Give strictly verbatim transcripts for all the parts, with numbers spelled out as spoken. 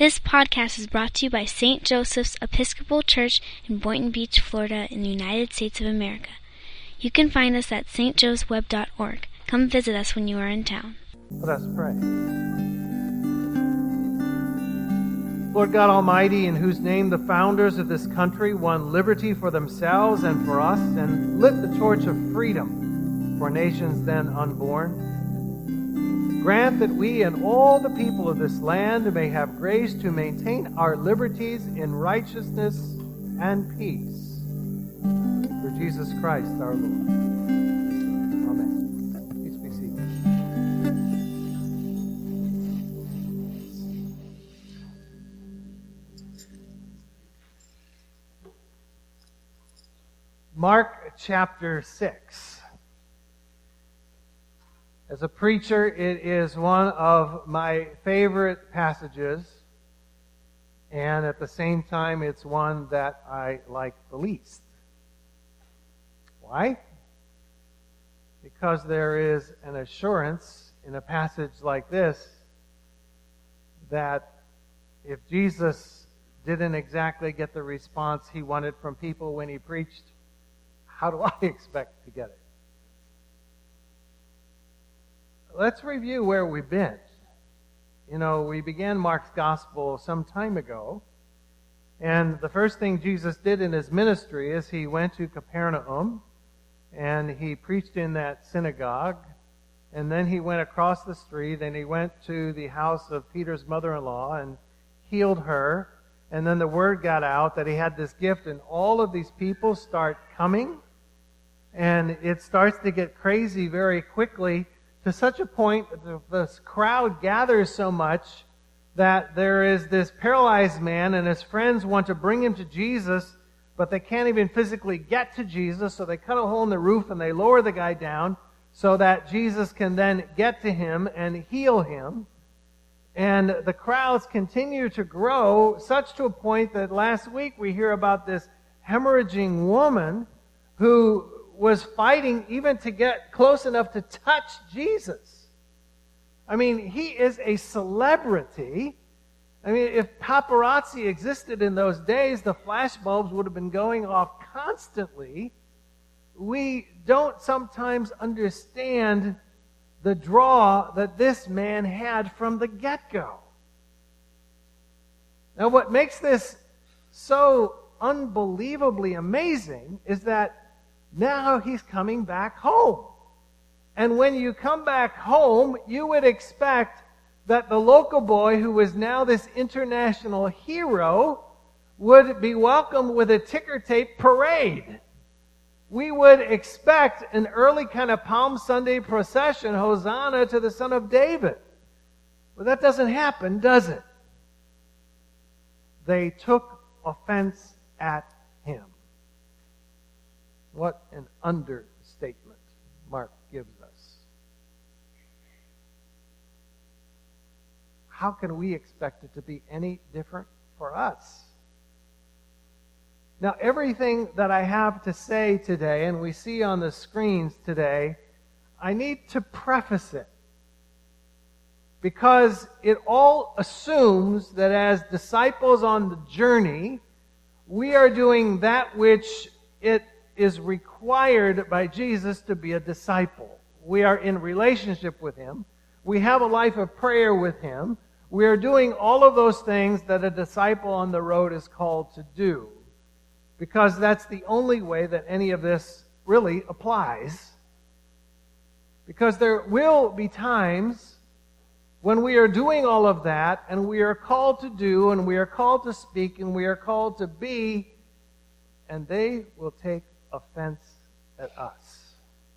This podcast is brought to you by Saint Joseph's Episcopal Church in Boynton Beach, Florida, in the United States of America. You can find us at s t joseph web dot org. Come visit us when you are in town. Let us pray. Lord God Almighty, in whose name the founders of this country won liberty for themselves and for us, and lit the torch of freedom for nations then unborn, grant that we and all the people of this land may have grace to maintain our liberties in righteousness and peace. Through Jesus Christ our Lord. Amen. Please be seated. Mark chapter six. As a preacher, it is one of my favorite passages, and at the same time, it's one that I like the least. Why? Because there is an assurance in a passage like this that if Jesus didn't exactly get the response he wanted from people when he preached, how do I expect to get it? Let's review where we've been. You know, we began Mark's gospel some time ago, and the first thing Jesus did in his ministry is he went to Capernaum, and he preached in that synagogue, and then he went across the street, and he went to the house of Peter's mother-in-law and healed her, and then the word got out that he had this gift, and all of these people start coming, and it starts to get crazy very quickly, to such a point that this crowd gathers so much that there is this paralyzed man and his friends want to bring him to Jesus, but they can't even physically get to Jesus, so they cut a hole in the roof and they lower the guy down so that Jesus can then get to him and heal him. And the crowds continue to grow, such to a point that last week we hear about this hemorrhaging woman who was fighting even to get close enough to touch Jesus. I mean, he is a celebrity. I mean, if paparazzi existed in those days, the flashbulbs would have been going off constantly. We don't sometimes understand the draw that this man had from the get-go. Now, what makes this so unbelievably amazing is that now he's coming back home. And when you come back home, you would expect that the local boy, who is now this international hero, would be welcomed with a ticker tape parade. We would expect an early kind of Palm Sunday procession, Hosanna to the Son of David. But that doesn't happen, does it? They took offense at him. What an understatement Mark gives us. How can we expect it to be any different for us? Now, everything that I have to say today, and we see on the screens today, I need to preface it. Because it all assumes that as disciples on the journey, we are doing that which it is required by Jesus to be a disciple. We are in relationship with Him. We have a life of prayer with Him. We are doing all of those things that a disciple on the road is called to do. Because that's the only way that any of this really applies. Because there will be times when we are doing all of that, and we are called to do, and we are called to speak, and we are called to be, and they will take offense at us.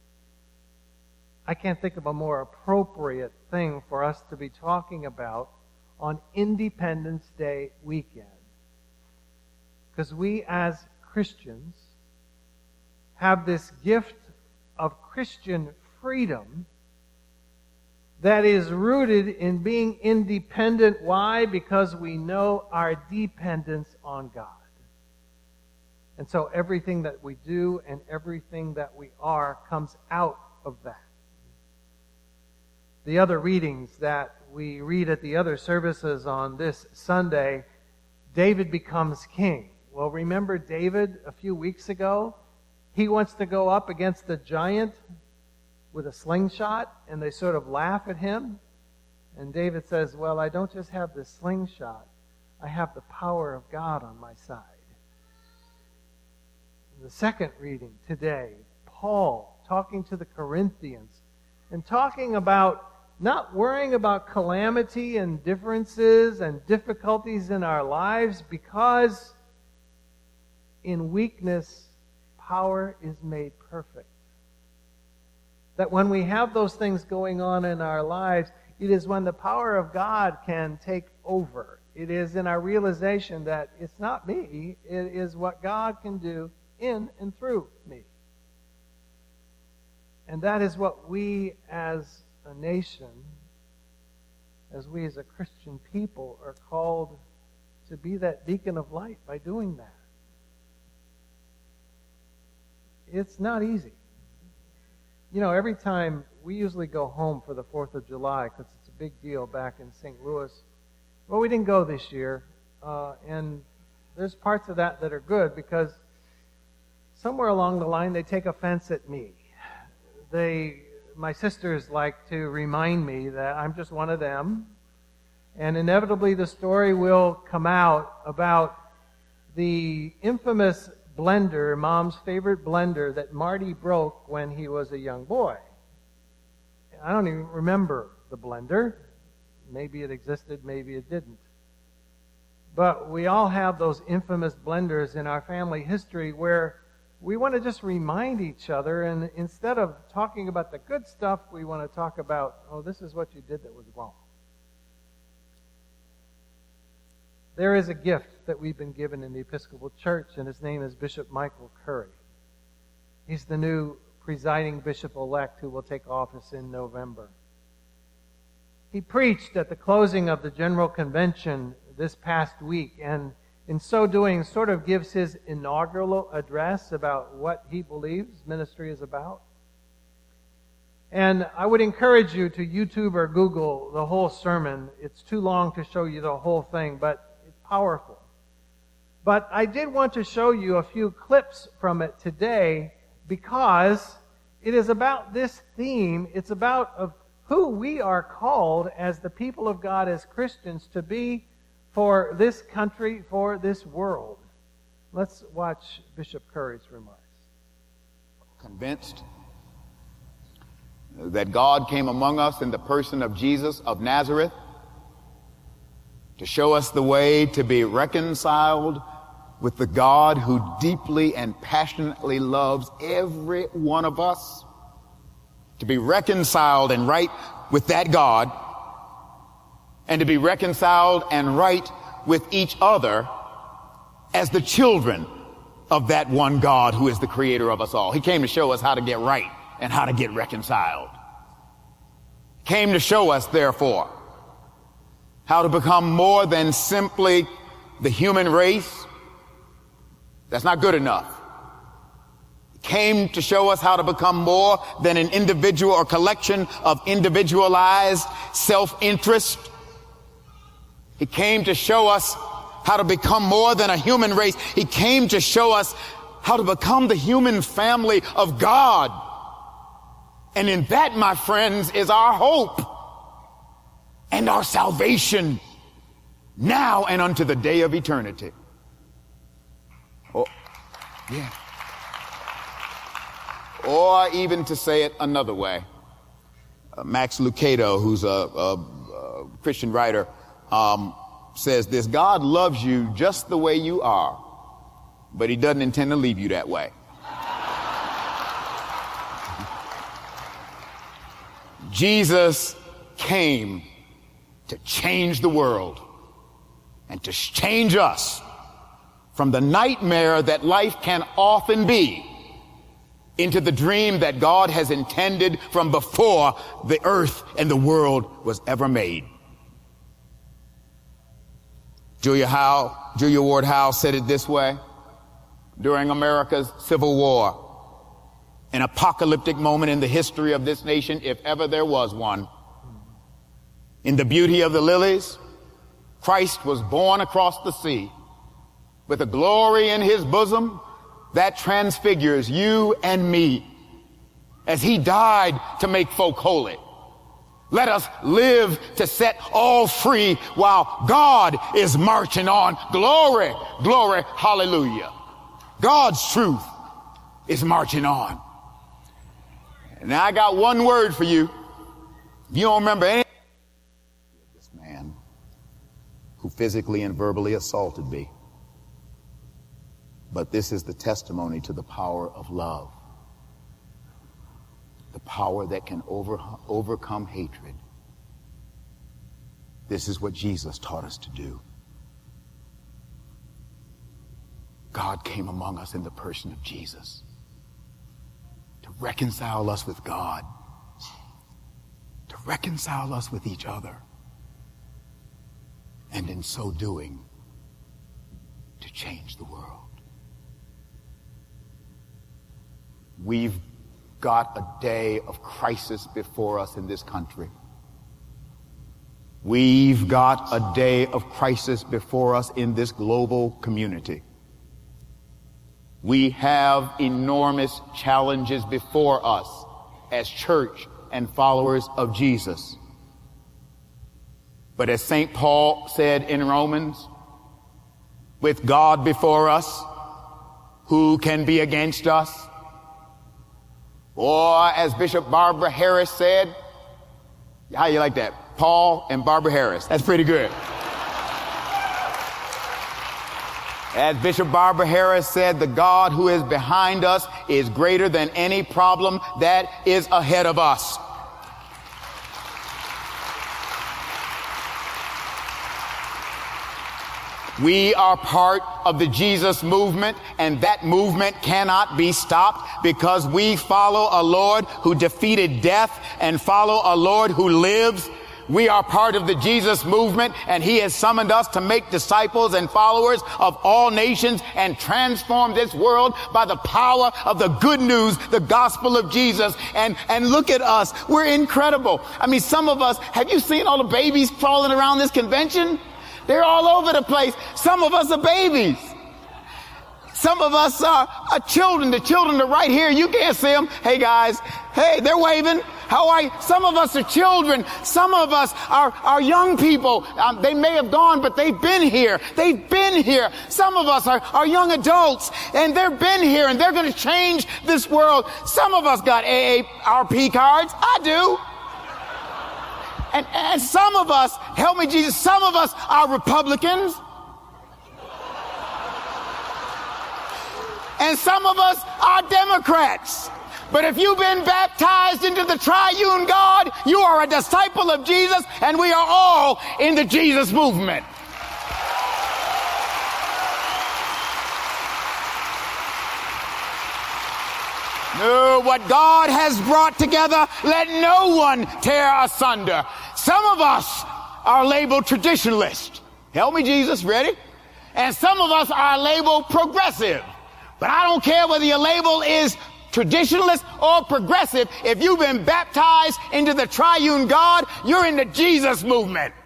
I can't think of a more appropriate thing for us to be talking about on Independence Day weekend. Because we as Christians have this gift of Christian freedom that is rooted in being independent. Why? Because we know our dependence on God. And so everything that we do and everything that we are comes out of that. the other readings that we read at the other services on this Sunday, David becomes king. Well, remember David a few weeks ago? He wants to go up against the giant with a slingshot, and they sort of laugh at him. And David says, well, I don't just have the slingshot. I have the power of God on my side. The second reading today, Paul talking to the Corinthians and talking about not worrying about calamity and differences and difficulties in our lives, because in weakness, power is made perfect. That when we have those things going on in our lives, it is when the power of God can take over. It is in our realization that it's not me, it is what God can do in and through me. And that is what we as a nation, as we as a Christian people, are called to be that beacon of light by doing that. It's not easy. You know, every time we usually go home for the fourth of July, because it's a big deal back in Saint Louis. Well, we didn't go this year, uh, and there's parts of that that are good, because somewhere along the line they take offense at me. They, my sisters like to remind me that I'm just one of them, and inevitably the story will come out about the infamous blender, Mom's favorite blender, that Marty broke when he was a young boy. I don't even remember the blender. Maybe it existed, maybe it didn't. But we all have those infamous blenders in our family history where we want to just remind each other, and instead of talking about the good stuff, we want to talk about, oh, this is what you did that was wrong. There is a gift that we've been given in the Episcopal Church, and his name is Bishop Michael Curry. He's the new presiding bishop-elect who will take office in November. He preached at the closing of the General Convention this past week, and in so doing sort of gives his inaugural address about what he believes ministry is about. And I would encourage you to YouTube or Google the whole sermon. It's too long to show you the whole thing, but it's powerful. But I did want to show you a few clips from it today, because it is about this theme. It's about of who we are called as the people of God, as Christians, to be for this country, for this world. Let's watch Bishop Curry's remarks. Convinced that God came among us in the person of Jesus of Nazareth to show us the way to be reconciled with the God who deeply and passionately loves every one of us, to be reconciled and right with that God, and to be reconciled and right with each other as the children of that one God who is the creator of us all. He came to show us how to get right and how to get reconciled. Came to show us, therefore, how to become more than simply the human race. That's not good enough. Came to show us how to become more than an individual or collection of individualized self-interest. He came to show us how to become more than a human race. He came to show us how to become the human family of God. And in that, my friends, is our hope and our salvation now and unto the day of eternity. Oh, yeah. Or even to say it another way, uh, Max Lucado, who's a, a, a Christian writer, um, says this: God loves you just the way you are, but he doesn't intend to leave you that way. Jesus came to change the world and to change us from the nightmare that life can often be into the dream that God has intended from before the earth and the world was ever made. Julia Howe, Julia Ward Howe said it this way: during America's Civil War, an apocalyptic moment in the history of this nation, if ever there was one, In the beauty of the lilies, Christ was born across the sea with a glory in his bosom that transfigures you and me as he died to make folk holy. Let us live to set all free while God is marching on. Glory, glory, hallelujah. God's truth is marching on. And I got one word for you. You don't remember anything of this man who physically and verbally assaulted me. But this is the testimony to the power of love. The power that can over, overcome hatred. This is what Jesus taught us to do. God came among us in the person of Jesus to reconcile us with God, to reconcile us with each other, and in so doing, to change the world. We've got a day of crisis before us in this country. We've got a day of crisis before us in this global community. We have enormous challenges before us as church and followers of Jesus. But as Saint Paul said in Romans, with God before us, who can be against us? Or as Bishop Barbara Harris said, how you like that? Paul and Barbara Harris. That's pretty good. As Bishop Barbara Harris said, the God who is behind us is greater than any problem that is ahead of us. We are part of the Jesus movement, and that movement cannot be stopped because we follow a Lord who defeated death and follow a Lord who lives. We are part of the Jesus movement, and he has summoned us to make disciples and followers of all nations and transform this world by the power of the good news, the gospel of Jesus. And, and look at us. We're incredible. I mean, some of us, have you seen all the babies crawling around this convention? They're all over the place. Some of us are babies. Some of us are, are children. The children are right here. You can't see them. Hey, guys. Hey, they're waving. How are you? Some of us are children. Some of us are, are young people. Um, they may have gone, but they've been here. They've been here. Some of us are, are young adults, and they've been here, and they're going to change this world. Some of us got A A R P cards. I do. And, and some of us, help me Jesus, some of us are Republicans. And some of us are Democrats. But if you've been baptized into the triune God, you are a disciple of Jesus, and we are all in the Jesus movement. No, what God has brought together, let no one tear asunder. Some of us are labeled traditionalist. Help me, Jesus. Ready? And some of us are labeled progressive. But I don't care whether your label is traditionalist or progressive. If you've been baptized into the triune God, you're in the Jesus movement.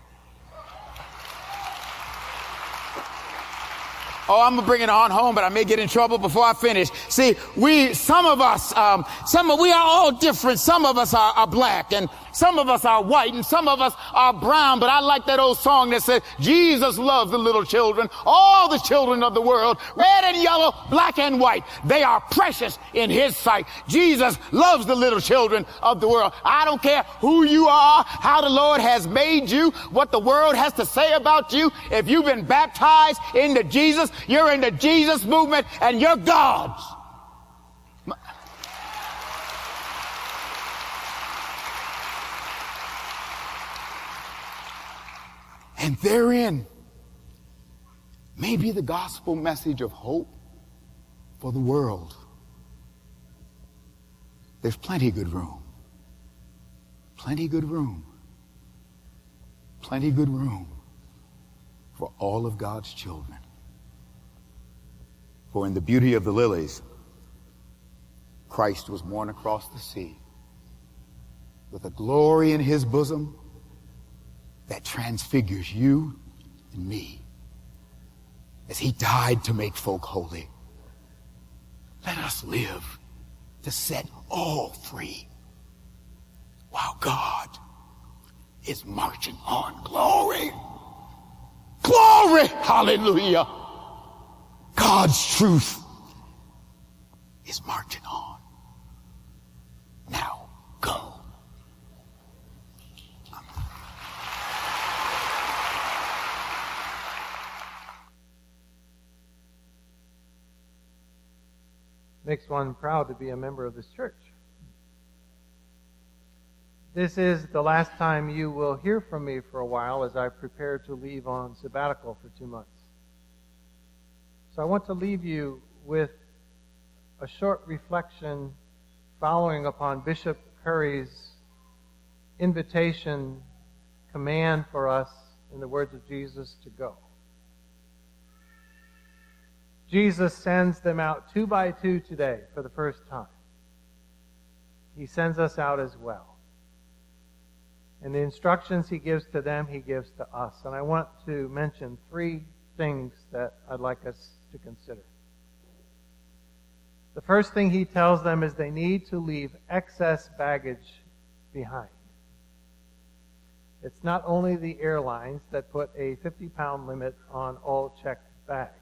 Oh, I'm going to bring it on home, but I may get in trouble before I finish. See, we, some of us, um, some of, we are all different. Some of us are, are black, and some of us are white, and some of us are brown. But I like that old song that said, Jesus loves the little children, all the children of the world, red and yellow, black and white. They are precious in his sight. Jesus loves the little children of the world. I don't care who you are, how the Lord has made you, what the world has to say about you. If you've been baptized into Jesus, you're in the Jesus movement, and you're God's. And therein may be the gospel message of hope for the world. There's plenty of good room. Plenty of good room. Plenty of good room for all of God's children. For in the beauty of the lilies, Christ was born across the sea with a glory in his bosom that transfigures you and me as he died to make folk holy. Let us live to set all free while God is marching on. Glory! Glory! Hallelujah! God's truth is marching on. Now, go. Makes one proud to be a member of this church. This is the last time you will hear from me for a while as I prepare to leave on sabbatical for two months. So I want to leave you with a short reflection following upon Bishop Curry's invitation, command for us, in the words of Jesus, to go. Jesus sends them out two by two today for the first time. He sends us out as well. And the instructions he gives to them, he gives to us. And I want to mention three things that I'd like us to consider. The first thing he tells them is they need to leave excess baggage behind. It's not only the airlines that put a fifty pound limit on all checked bags.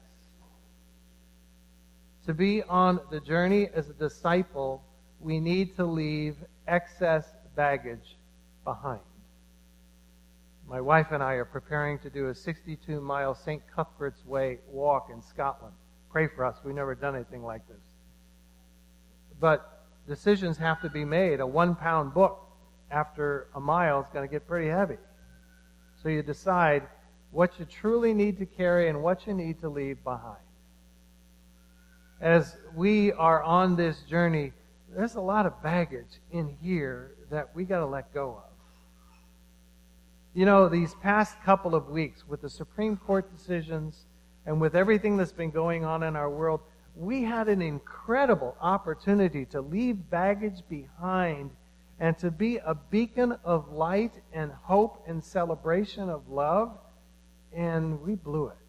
To be on the journey as a disciple, we need to leave excess baggage behind. My wife and I are preparing to do a sixty-two mile Saint Cuthbert's Way walk in Scotland. Pray for us. We've never done anything like this. But decisions have to be made. A one pound book after a mile is going to get pretty heavy. So you decide what you truly need to carry and what you need to leave behind. As we are on this journey, there's a lot of baggage in here that we got to let go of. You know, these past couple of weeks with the Supreme Court decisions and with everything that's been going on in our world, we had an incredible opportunity to leave baggage behind and to be a beacon of light and hope and celebration of love, and we blew it.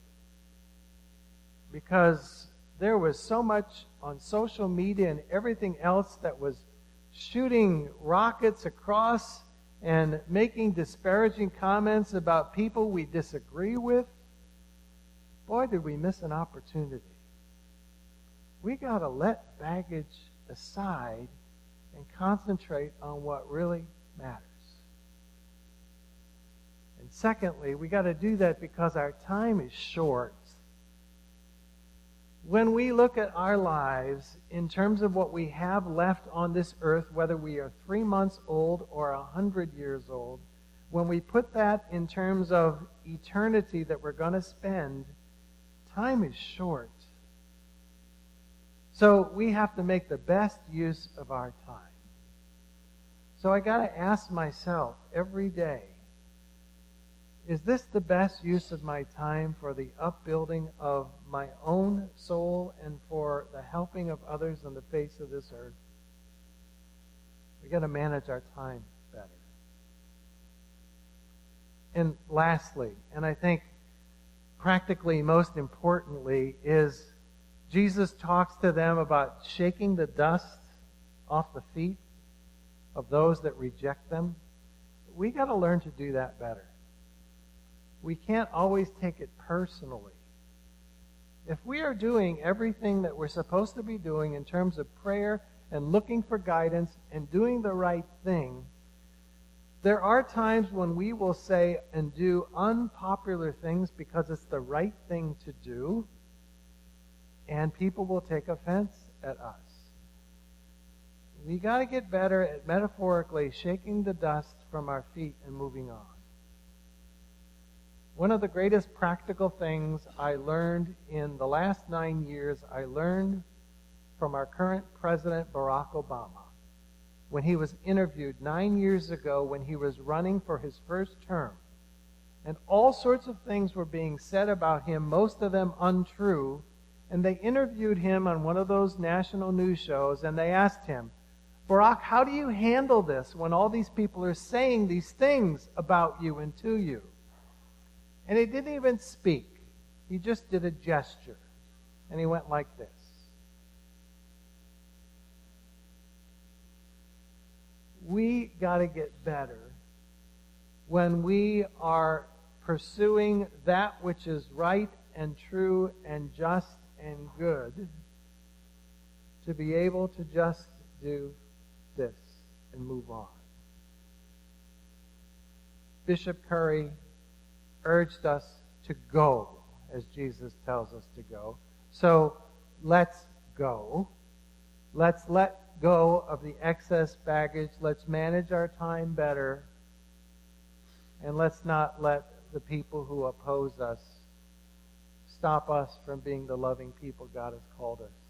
Because there was so much on social media and everything else that was shooting rockets across and making disparaging comments about people we disagree with. Boy, did we miss an opportunity. We got to let baggage aside and concentrate on what really matters. And secondly, we got to do that because our time is short. When we look at our lives in terms of what we have left on this earth, whether we are three months old or a hundred years old, when we put that in terms of eternity that we're going to spend, time is short. So we have to make the best use of our time. So I got to ask myself every day, is this the best use of my time for the upbuilding of my own soul and for the helping of others on the face of this earth? We got to manage our time better. And lastly, and I think practically most importantly, is Jesus talks to them about shaking the dust off the feet of those that reject them. We got to learn to do that better. We can't always take it personally. If we are doing everything that we're supposed to be doing in terms of prayer and looking for guidance and doing the right thing, there are times when we will say and do unpopular things because it's the right thing to do, and people will take offense at us. We got to get better at metaphorically shaking the dust from our feet and moving on. One of the greatest practical things I learned in the last nine years, I learned from our current President Barack Obama when he was interviewed nine years ago when he was running for his first term. And all sorts of things were being said about him, most of them untrue. And they interviewed him on one of those national news shows, and they asked him, Barak, how do you handle this when all these people are saying these things about you and to you? And he didn't even speak. He just did a gesture. And he went like this. We got to get better when we are pursuing that which is right and true and just and good, to be able to just do this and move on. Bishop Curry urged us to go, as Jesus tells us to go. So let's go. Let's let go of the excess baggage. Let's manage our time better. And let's not let the people who oppose us stop us from being the loving people God has called us